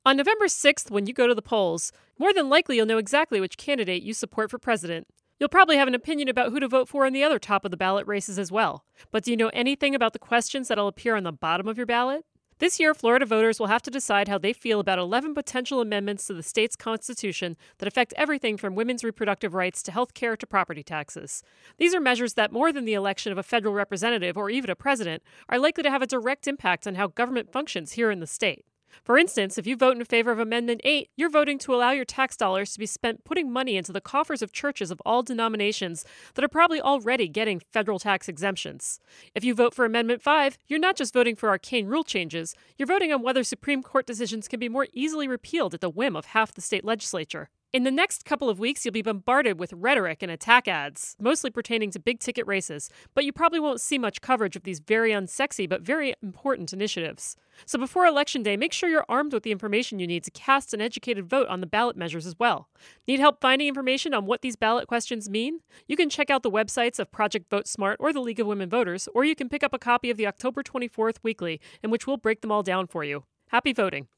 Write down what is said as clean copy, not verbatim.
On November 6th, when you go to the polls, more than likely you'll know exactly which candidate you support for president. You'll probably have an opinion about who to vote for in the other top of the ballot races as well. But do you know anything about the questions that'll appear on the bottom of your ballot? This year, Florida voters will have to decide how they feel about 11 potential amendments to the state's constitution that affect everything from women's reproductive rights to health care to property taxes. These are measures that, more than the election of a federal representative or even a president, are likely to have a direct impact on how government functions here in the state. For instance, if you vote in favor of Amendment 8, you're voting to allow your tax dollars to be spent putting money into the coffers of churches of all denominations that are probably already getting federal tax exemptions. If you vote for Amendment 5, you're not just voting for arcane rule changes, you're voting on whether Supreme Court decisions can be more easily repealed at the whim of half the state legislature. In the next couple of weeks, you'll be bombarded with rhetoric and attack ads, mostly pertaining to big-ticket races, but you probably won't see much coverage of these very unsexy but very important initiatives. So before Election Day, make sure you're armed with the information you need to cast an educated vote on the ballot measures as well. Need help finding information on what these ballot questions mean? You can check out the websites of Project Vote Smart or the League of Women Voters, or you can pick up a copy of the October 24th Weekly, in which we'll break them all down for you. Happy voting!